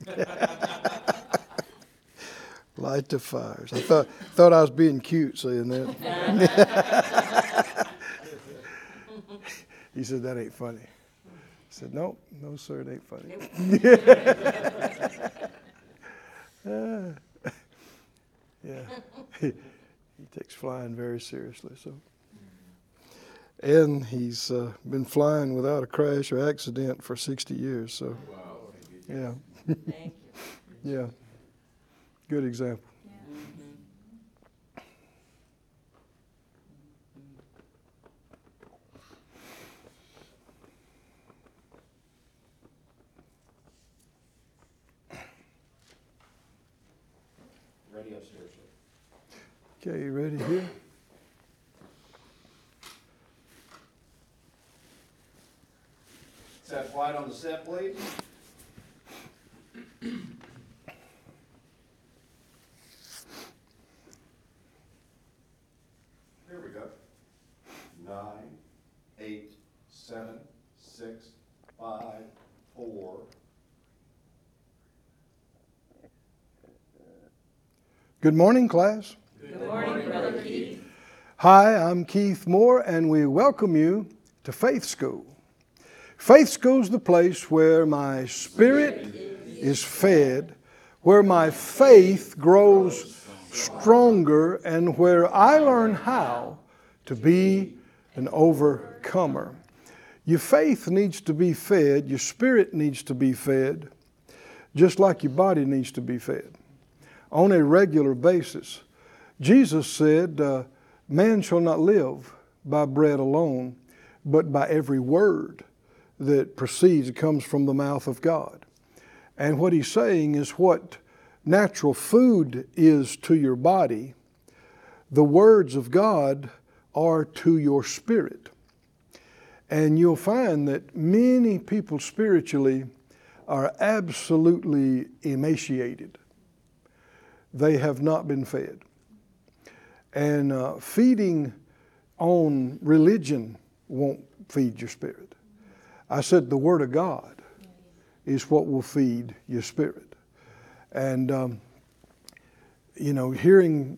Light the fires. I thought I was being cute saying that. He said, that ain't funny. I said, no, sir, it ain't funny. Yeah. He takes flying very seriously. And he's been flying without a crash or accident for 60 years. So, yeah. Thank you. Yeah. Good example. Ready upstairs, sir. Okay, you ready here? Set wide on the set, please. Here we go. 9, 8, 7, 6, 5, 4. Good morning, class. Good morning, Brother Keith. Hi, I'm Keith Moore, and we welcome you to Faith School. Faith School is the place where my spirit is fed, where my faith grows stronger, and where I learn how to be an overcomer. Your faith needs to be fed, your spirit needs to be fed, just like your body needs to be fed on a regular basis. Jesus said, man shall not live by bread alone, but by every word that proceeds, comes from the mouth of God. And what he's saying is what natural food is to your body, the words of God are to your spirit. And you'll find that many people spiritually are absolutely emaciated. They have not been fed. And feeding on religion won't feed your spirit. I said the Word of God is what will feed your spirit. And, hearing,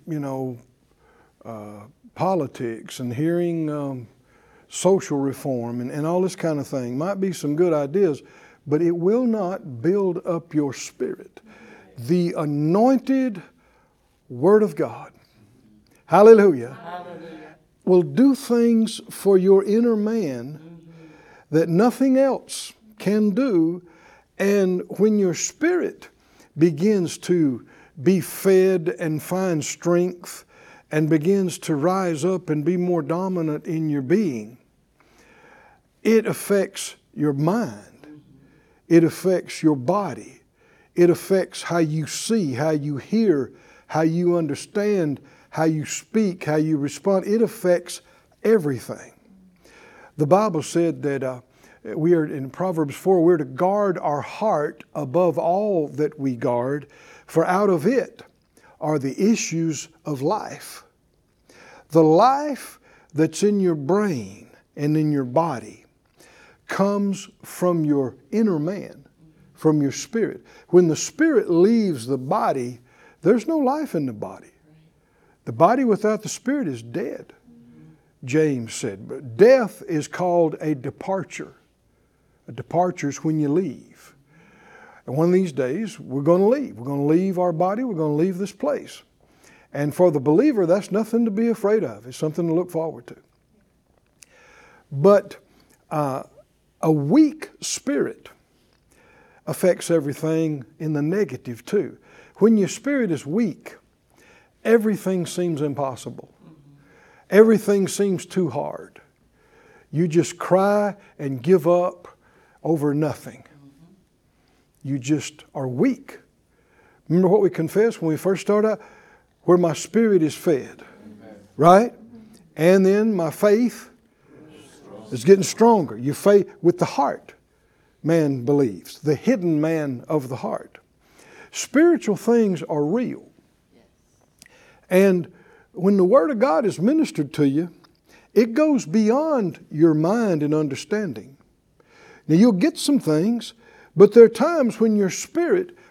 politics and hearing social reform and all this kind of thing might be some good ideas, but it will not build up your spirit. The anointed Word of God, hallelujah, will do things for your inner man that nothing else can do. And when your spirit begins to be fed and find strength and begins to rise up and be more dominant in your being, it affects your mind. It affects your body. It affects how you see, how you hear, how you understand, how you speak, how you respond. It affects everything. The Bible said that we are in Proverbs 4, we're to guard our heart above all that we guard, for out of it are the issues of life. The life that's in your brain and in your body comes from your inner man, from your spirit. When the spirit leaves the body, there's no life in the body. The body without the spirit is dead, James said. But death is called a departure. A departure is when you leave. And one of these days, we're going to leave. We're going to leave our body. We're going to leave this place. And for the believer, that's nothing to be afraid of. It's something to look forward to. But a weak spirit affects everything in the negative too. When your spirit is weak, everything seems impossible. Everything seems too hard. You just cry and give up over nothing. You just are weak. Remember what we confessed when we first started out? Where my spirit is fed. Amen. Right? And then my faith is getting stronger. Your faith with the heart, man believes. The hidden man of the heart. Spiritual things are real. And when the Word of God is ministered to you, it goes beyond your mind and understanding. Now you'll get some things, but there are times when your spirit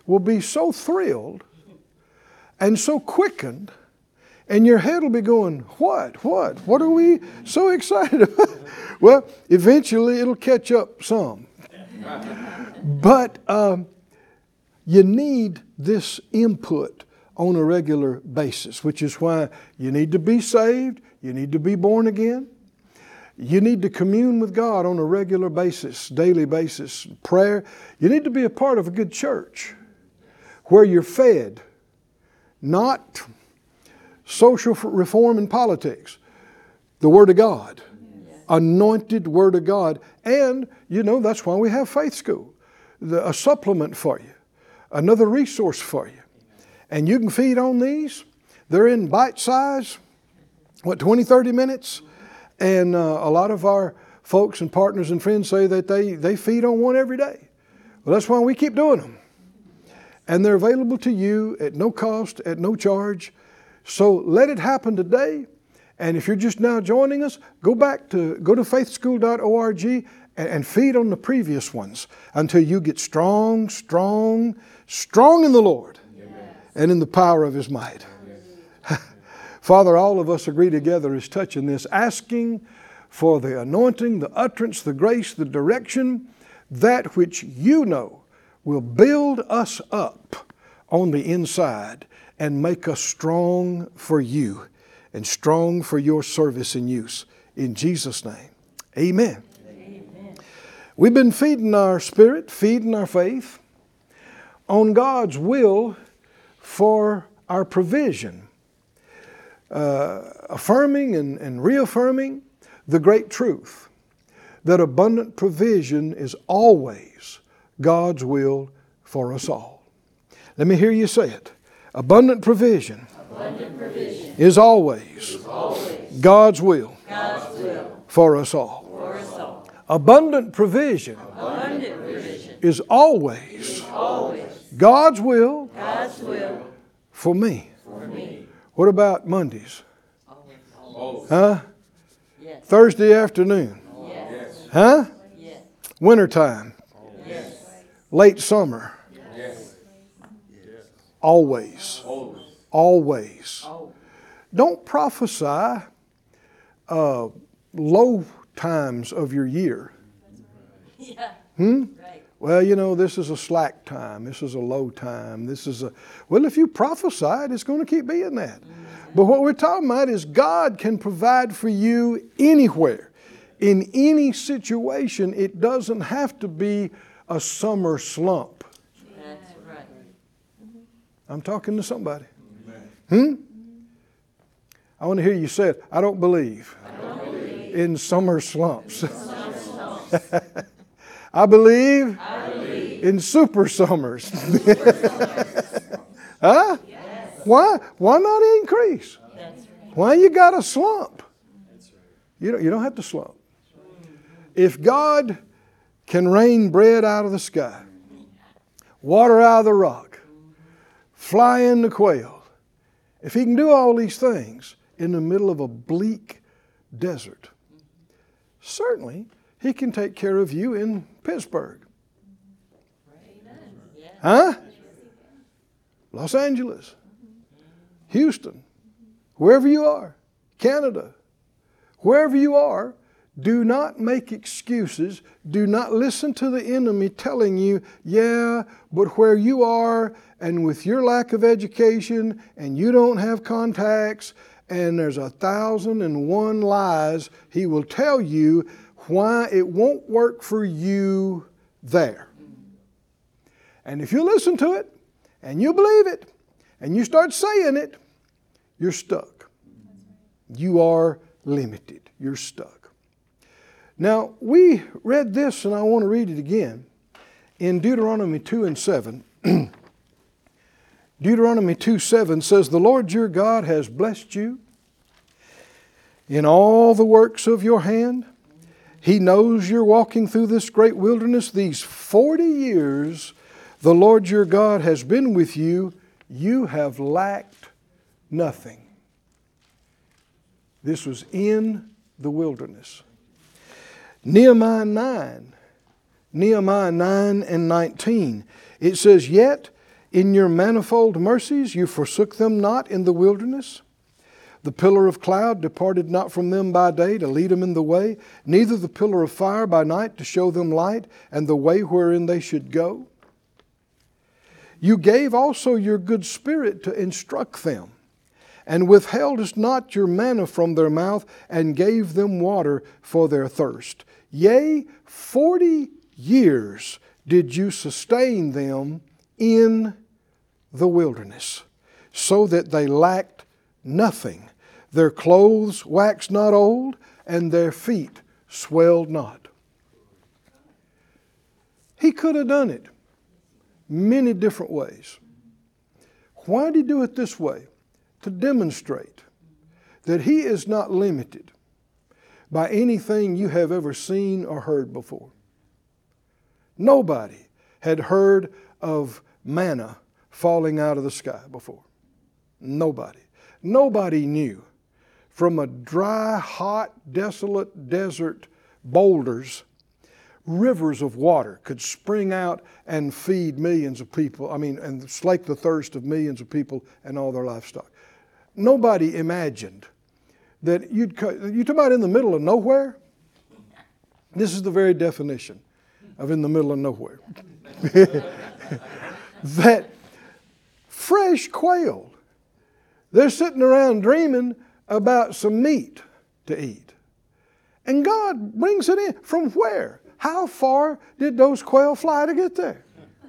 will be so thrilled and so quickened, and your head will be going, what are we so excited about? Well, eventually it'll catch up some. But you need this input on a regular basis, which is why you need to be saved, you need to be born again, you need to commune with God on a regular basis, daily basis, prayer. You need to be a part of a good church where you're fed, not social reform and politics, the Word of God, anointed Word of God. And, that's why we have Faith School, a supplement for you, another resource for you. And you can feed on these. They're in bite size, 20, 30 minutes. And a lot of our folks and partners and friends say that they feed on one every day. Well, that's why we keep doing them. And they're available to you at no cost, at no charge. So let it happen today. And if you're just now joining us, go to faithschool.org and feed on the previous ones until you get strong in the Lord. Amen. And in the power of His might. Father, all of us agree together as touching this, asking for the anointing, the utterance, the grace, the direction, that which you know will build us up on the inside and make us strong for you and strong for your service and use. In Jesus' name, amen. Amen. We've been feeding our spirit, feeding our faith on God's will for our provision. Affirming and reaffirming the great truth that abundant provision is always God's will for us all. Let me hear you say it. Abundant provision, is always God's will, for us all. Abundant provision, is always God's will, for me. What about Mondays? Huh? Yes. Thursday afternoon? Yes. Huh? Yes. Wintertime? Yes. Late summer? Yes. Always. Always. Oh. Don't prophesy low times of your year. Yeah. Right. Well, this is a slack time. This is a low time. Well, if you prophesy it, it's going to keep being that. But what we're talking about is God can provide for you anywhere, in any situation. It doesn't have to be a summer slump. That's right. I'm talking to somebody. I want to hear you say it. I don't believe in summer slumps. I believe in super summers. Huh? Yes. Why not increase? That's right. Why you got a slump? You don't have to slump. If God can rain bread out of the sky, water out of the rock, fly in the quail, if He can do all these things in the middle of a bleak desert, certainly He can take care of you in Pittsburgh. Yes. Huh? Los Angeles, Houston, wherever you are, Canada, wherever you are, do not make excuses. Do not listen to the enemy telling you, yeah, but where you are and with your lack of education and you don't have contacts and there's 1,001 lies he will tell you why it won't work for you there. And if you listen to it and you believe it and you start saying it, you're stuck. You are limited. You're stuck. Now, we read this, and I want to read it again, in Deuteronomy 2 and 7. Deuteronomy 2:7 says, "The Lord your God has blessed you in all the works of your hand. He knows you're walking through this great wilderness. These 40 years the Lord your God has been with you. You have lacked nothing." This was in the wilderness. Nehemiah 9 and 19. It says, "Yet In your manifold mercies you forsook them not in the wilderness. The pillar of cloud departed not from them by day to lead them in the way, neither the pillar of fire by night to show them light and the way wherein they should go. You gave also your good spirit to instruct them, and withheldest not your manna from their mouth, and gave them water for their thirst. Yea, 40 years did you sustain them in the wilderness, so that they lacked nothing. Their clothes waxed not old, and their feet swelled not. He could have done it many different ways. Why did he do it this way? To demonstrate that he is not limited by anything you have ever seen or heard before. Nobody had heard of manna falling out of the sky before. Nobody. Nobody knew from a dry, hot, desolate desert boulders, rivers of water could spring out and feed millions of people. And slake the thirst of millions of people and all their livestock. Nobody imagined that you talk about in the middle of nowhere. This is the very definition of in the middle of nowhere. That fresh quail, they're sitting around dreaming about some meat to eat. And God brings it in. From where? How far did those quail fly to get there?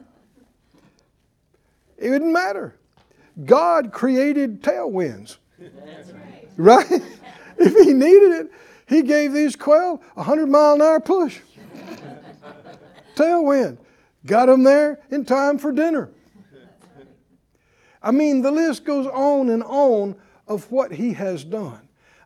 It didn't matter. God created tailwinds. Right? If he needed it, he gave these quail a 100-mile-an-hour push. Tailwind. Got them there in time for dinner. The list goes on and on of what he has done.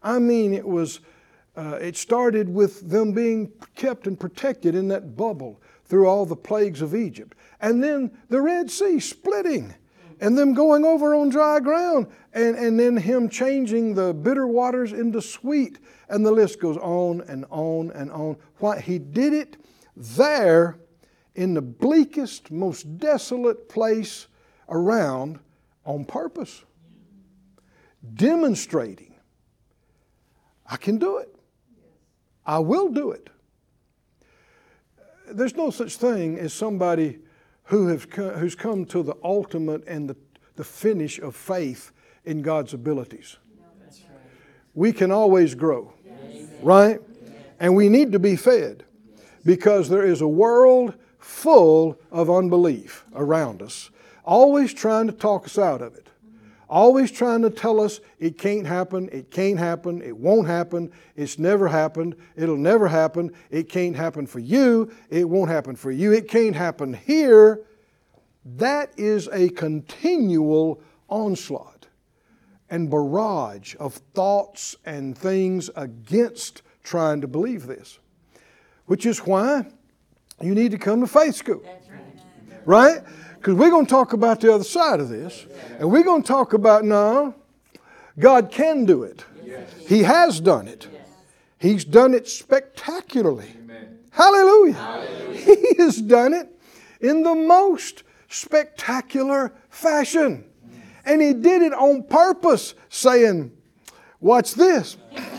It started with them being kept and protected in that bubble through all the plagues of Egypt. And then the Red Sea splitting and them going over on dry ground, and then him changing the bitter waters into sweet. And the list goes on and on and on. Why? He did it there in the bleakest, most desolate place around on purpose. Demonstrating, I can do it. I will do it. There's no such thing as somebody who's come to the ultimate and the finish of faith in God's abilities. We can always grow, right? And we need to be fed, because there is a world full of unbelief around us, always trying to talk us out of it. Always trying to tell us it can't happen, it won't happen, it's never happened, it'll never happen, it can't happen for you, it won't happen for you, it can't happen here. That is a continual onslaught and barrage of thoughts and things against trying to believe this. Which is why you need to come to faith school. That's right. Right? Because we're going to talk about the other side of this. And we're going to talk about, no, God can do it. He has done it. He's done it spectacularly. Hallelujah. He has done it in the most spectacular fashion. And he did it on purpose, saying, watch this.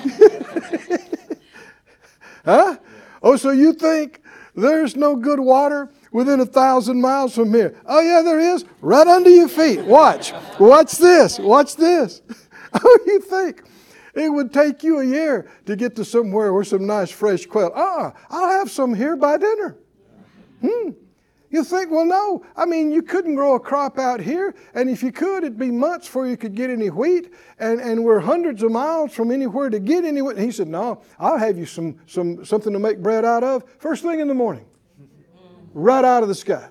Huh? Oh, so you think there's no good water within 1,000 miles from here? Oh yeah, there is. Right under your feet. Watch. Watch this. Watch this. Oh, you think it would take you a year to get to somewhere where some nice fresh quail? I'll have some here by dinner. You think, well, no. You couldn't grow a crop out here, and if you could, it'd be months before you could get any wheat, and we're hundreds of miles from anywhere to get any wheat. And he said, no, I'll have you something to make bread out of first thing in the morning. Right out of the sky.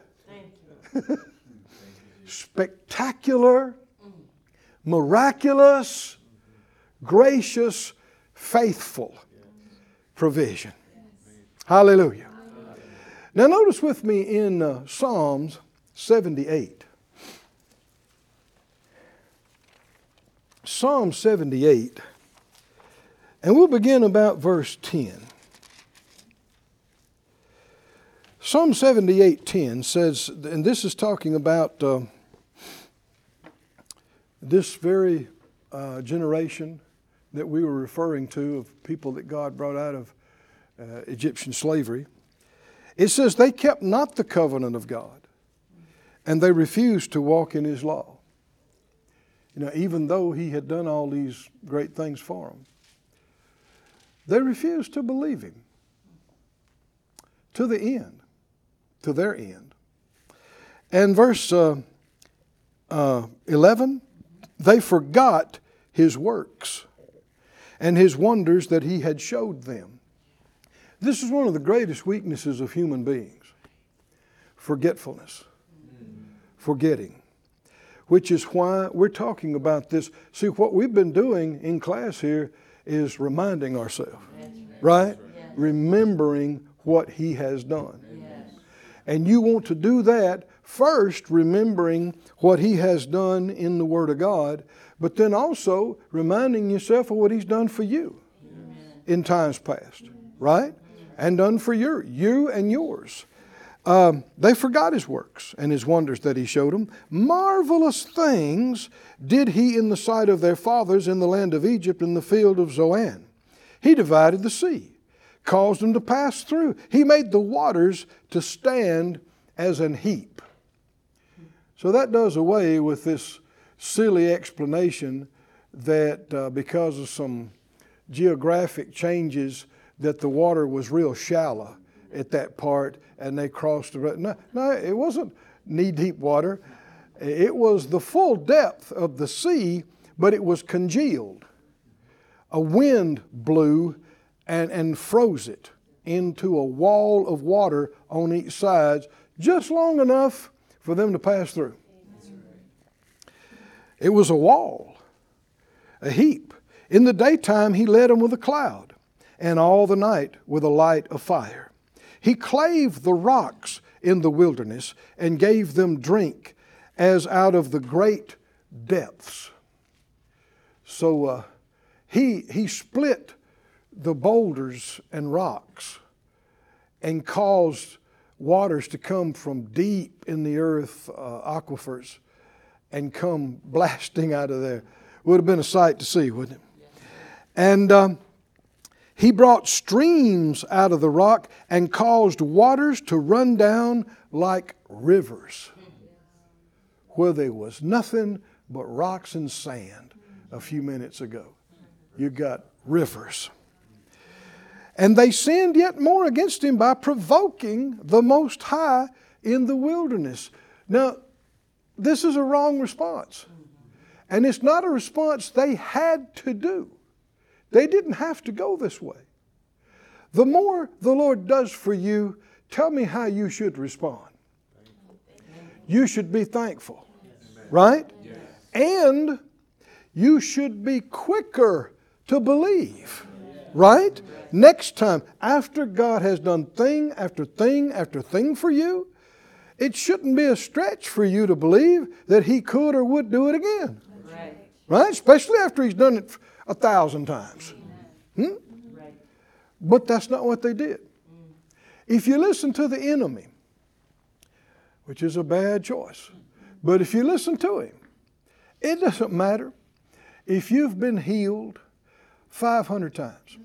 Spectacular, miraculous, gracious, faithful provision. Hallelujah. Now notice with me in Psalms 78. Psalm 78, and we'll begin about verse 10. Psalm 78:10 says, and this is talking about this very generation that we were referring to of people that God brought out of Egyptian slavery, it says they kept not the covenant of God, and they refused to walk in His law. You know, even though He had done all these great things for them, they refused to believe Him to the end, to their end. And verse 11, they forgot His works and His wonders that He had showed them. This is one of the greatest weaknesses of human beings. Forgetfulness. Forgetting. Which is why we're talking about this. See, what we've been doing in class here is reminding ourselves. Right? Yes. Remembering what He has done. Yes. And you want to do that first, remembering what He has done in the Word of God, but then also reminding yourself of what He's done for you in times past, right? And done for you and yours. They forgot His works and His wonders that He showed them. Marvelous things did He in the sight of their fathers in the land of Egypt in the field of Zoan. He divided the sea, caused them to pass through. He made the waters to stand as an heap. So that does away with this silly explanation that because of some geographic changes that the water was real shallow at that part and they crossed the river. No, it wasn't knee-deep water. It was the full depth of the sea, but it was congealed. A wind blew and froze it into a wall of water on each side, just long enough for them to pass through. It was a wall, a heap. In the daytime He led them with a cloud, and all the night with a light of fire. He clave the rocks in the wilderness and gave them drink as out of the great depths. So he split the boulders and rocks and caused waters to come from deep in the earth, aquifers, and come blasting out of there. Would have been a sight to see, wouldn't it? And He brought streams out of the rock and caused waters to run down like rivers, where there was nothing but rocks and sand a few minutes ago. You got rivers. And they sinned yet more against Him by provoking the Most High in the wilderness. Now, this is a wrong response. And it's not a response they had to do. They didn't have to go this way. The more the Lord does for you, tell me how you should respond. You should be thankful, right? And you should be quicker to believe, right? Next time, after God has done thing after thing after thing for you, it shouldn't be a stretch for you to believe that He could or would do it again. Right? Especially after He's done it 1,000 times. But that's not what they did. If you listen to the enemy, which is a bad choice, but if you listen to him, it doesn't matter if you've been healed 500 times.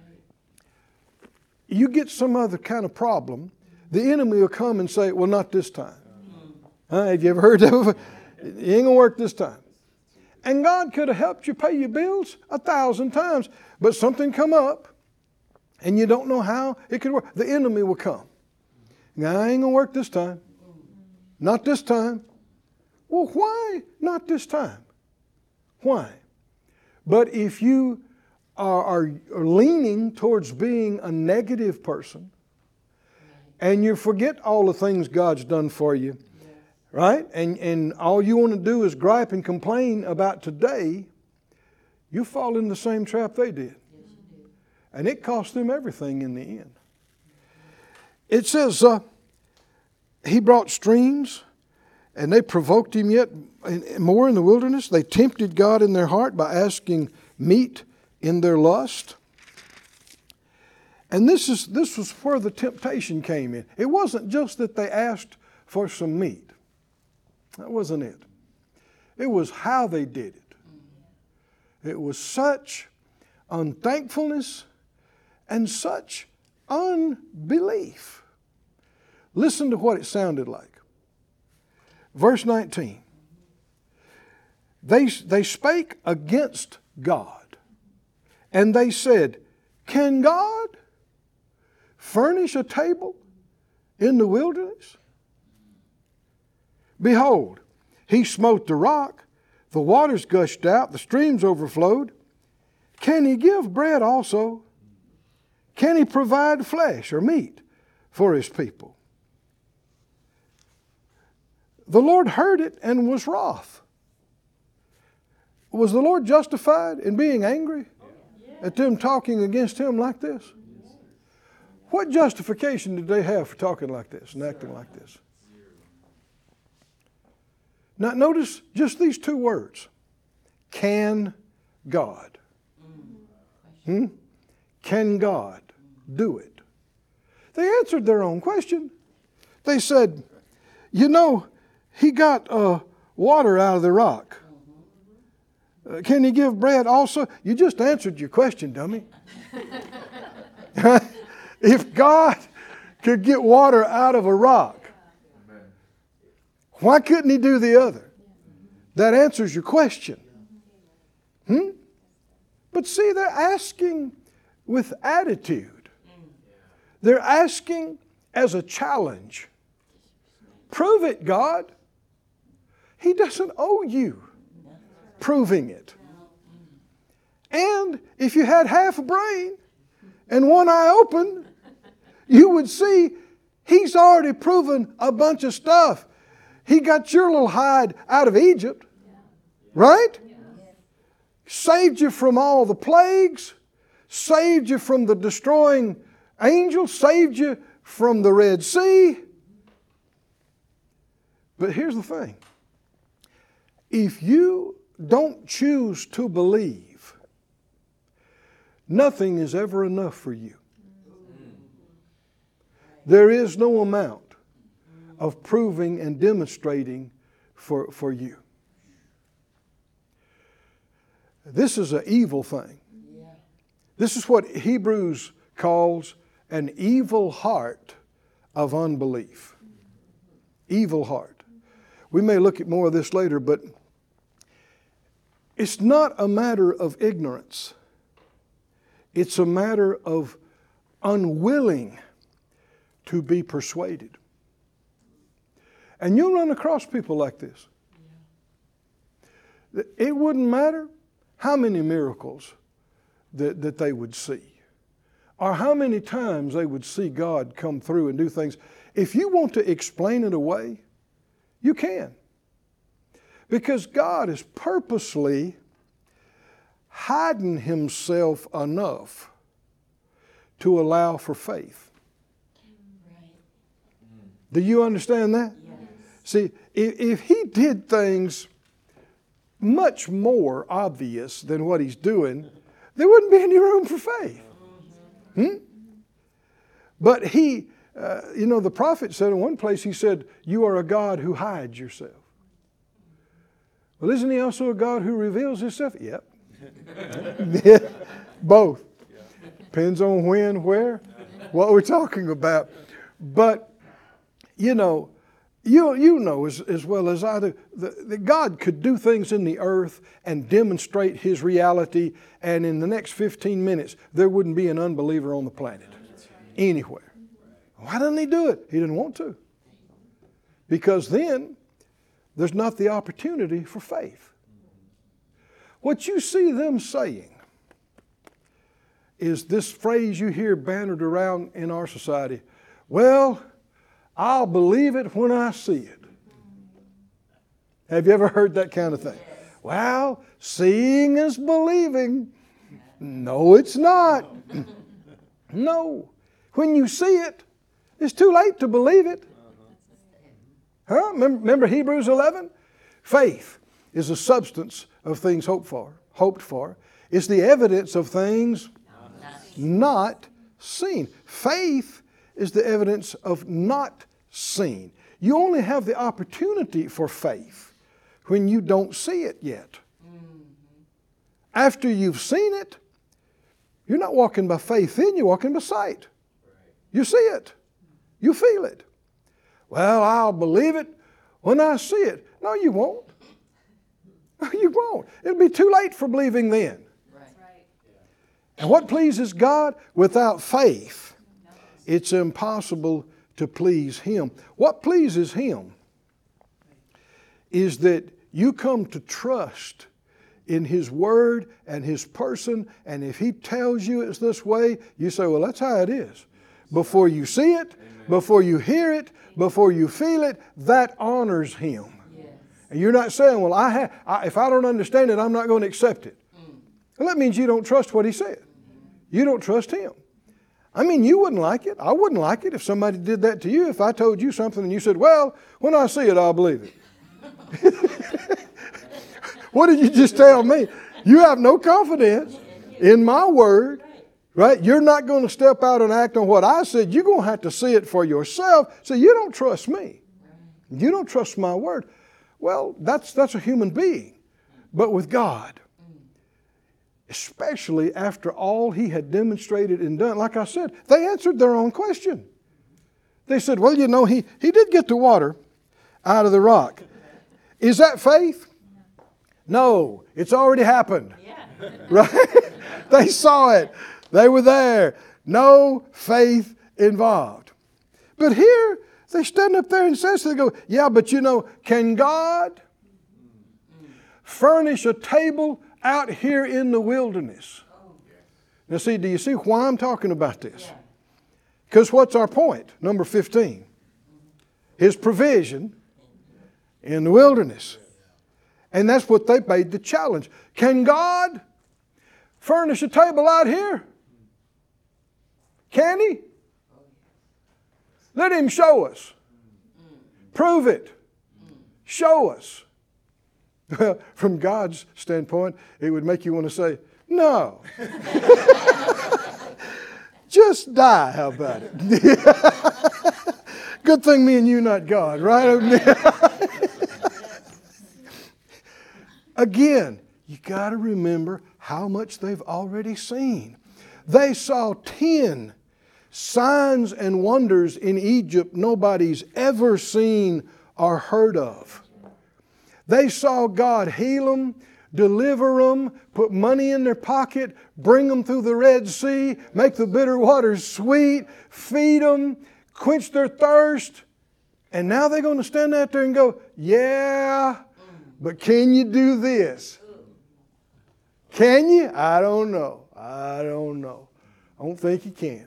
You get some other kind of problem, the enemy will come and say, well, not this time. Have you ever heard that before? It ain't going to work this time. And God could have helped you pay your bills 1,000 times, but something come up and you don't know how it could work. The enemy will come. Now, I ain't going to work this time. Not this time. Well, why not this time? Why? But if you are leaning towards being a negative person and you forget all the things God's done for you, right? And all you want to do is gripe and complain about today, you fall in the same trap they did. And it cost them everything in the end. It says, He brought streams, and they provoked Him yet more in the wilderness. They tempted God in their heart by asking meat in their lust. And this was where the temptation came in. It wasn't just that they asked for some meat. That wasn't it. It was how they did it. It was such unthankfulness and such unbelief. Listen to what it sounded like. Verse 19. They spake against God, and they said, can God furnish a table in the wilderness? Behold, he smote the rock, the waters gushed out, the streams overflowed. Can he give bread also? Can he provide flesh or meat for his people? The Lord heard it and was wroth. Was the Lord justified in being angry at them talking against him like this? What justification did they have for talking like this and acting like this? Now notice just these two words. Can God? Can God do it? They answered their own question. They said, you know, he got water out of the rock. Can he give bread also? You just answered your question, dummy. If God could get water out of a rock, why couldn't he do the other? That answers your question. But see, they're asking with attitude. They're asking as a challenge. Prove it, God. He doesn't owe you proving it. And if you had half a brain and one eye open, you would see he's already proven a bunch of stuff. He got your little hide out of Egypt, right? Saved you from all the plagues, saved you from the destroying angel, saved you from the Red Sea. But here's the thing. If you don't choose to believe, nothing is ever enough for you. There is no amount of proving and demonstrating for you. This is an evil thing. This is what Hebrews calls an evil heart of unbelief. Evil heart. We may look at more of this later, but it's not a matter of ignorance. It's a matter of unwilling to be persuaded. And you'll run across people like this. It wouldn't matter how many miracles that they would see, or how many times they would see God come through and do things. If you want to explain it away, you can. Because God is purposely hiding himself enough to allow for faith. Right. Do you understand that? Yes. See, if he did things much more obvious than what he's doing, there wouldn't be any room for faith. But he, the prophet said in one place, he said, you are a God who hides yourself. Well, isn't he also a God who reveals himself? Yep. Both. Depends on when, where, what we're talking about. But, you know as well as I do, that God could do things in the earth and demonstrate his reality, and in the next 15 minutes, there wouldn't be an unbeliever on the planet. Anywhere. Why doesn't he do it? He didn't want to. Because then, there's not the opportunity for faith. What you see them saying is this phrase you hear bannered around in our society, well, I'll believe it when I see it. Have you ever heard that kind of thing? Well, seeing is believing. No, it's not. No. When you see it, it's too late to believe it. Huh? Remember Hebrews 11? Faith is the substance of things hoped for. It's the evidence of things not seen. Faith is the evidence of not seen. You only have the opportunity for faith when you don't see it yet. After you've seen it, you're not walking by faith then, you're walking by sight. You see it. You feel it. Well, I'll believe it when I see it. No, you won't. You won't. It'll be too late for believing then. Right. And what pleases God? Without faith, it's impossible to please Him. What pleases Him is that you come to trust in His Word and His person, and if He tells you it's this way, you say, well, that's how it is. Before you see it, before you hear it, before you feel it, that honors Him. Yes. And you're not saying, well, if I don't understand it, I'm not going to accept it. Well, that means you don't trust what He said. You don't trust Him. I mean, you wouldn't like it. I wouldn't like it if somebody did that to you. If I told you something and you said, well, when I see it, I'll believe it. What did you just tell me? You have no confidence in my word, right? You're not going to step out and act on what I said. You're going to have to see it for yourself. So you don't trust me. You don't trust my word. Well, that's a human being. But with God, especially after all He had demonstrated and done, like I said, they answered their own question. They said, well, you know, he did get the water out of the rock. Is that faith? No, it's already happened. Yeah. Right? They saw it. They were there. No faith involved. But here, they stand up there and says, they go, yeah, but you know, can God furnish a table out here in the wilderness? Now see, do you see why I'm talking about this? Because what's our point? Number 15. His provision in the wilderness. And that's what they made the challenge. Can God furnish a table out here? Can He? Let Him show us. Prove it. Show us. Well, from God's standpoint, it would make you want to say, no. Just die, how about it? Good thing me and you, not God, right? Again, you got to remember how much they've already seen. They saw 10 signs and wonders in Egypt nobody's ever seen or heard of. They saw God heal them, deliver them, put money in their pocket, bring them through the Red Sea, make the bitter waters sweet, feed them, quench their thirst. And now they're going to stand out there and go, yeah, but can you do this? Can you? I don't know. I don't think you can.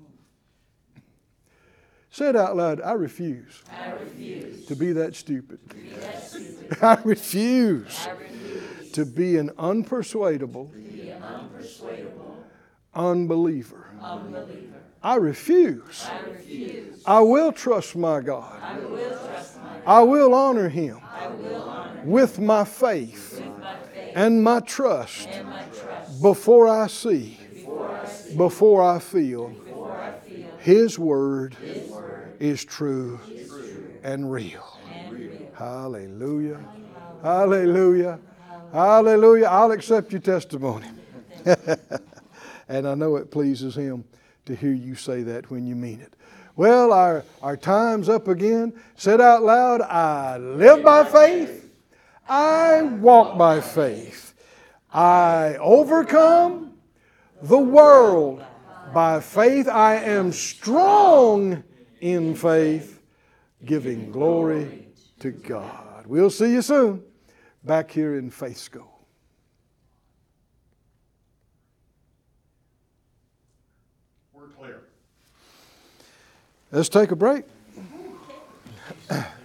Say it out loud. I refuse. I refuse to be that stupid. to be that stupid. I refuse I refuse to be an unpersuadable to be an unpersuadable unbeliever. unbeliever. I refuse. I refuse. I will trust my God. I will trust my God. I will honor Him I will honor with my faith with my faith and my trust and my trust before I see, before I see, before I feel before I feel His Word His word is true is true and real. and real. Hallelujah. Hallelujah. Hallelujah. I'll accept your testimony. And I know it pleases Him to hear you say that when you mean it. Well, our time's up again. Said out loud, I live by faith. I walk by faith. I overcome the world by faith. I am strong in faith, giving glory to God. We'll see you soon back here in Faith School. We're clear. Let's take a break.